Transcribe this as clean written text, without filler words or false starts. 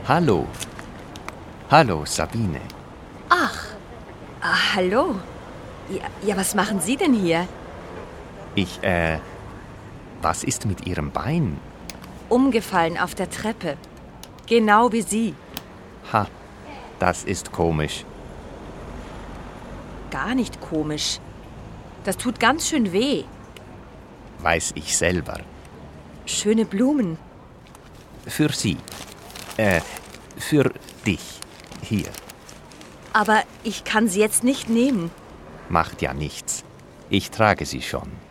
Hallo. Hallo, Sabine. Ach, hallo. Ja, was machen Sie denn hier? Was ist mit Ihrem Bein? Umgefallen auf der Treppe. Genau wie Sie. Ha, das ist komisch. Gar nicht komisch. Das tut ganz schön weh. Weiß ich selber. Schöne Blumen. Für Sie. Für dich. Hier. Aber ich kann sie jetzt nicht nehmen. Macht ja nichts. Ich trage sie schon.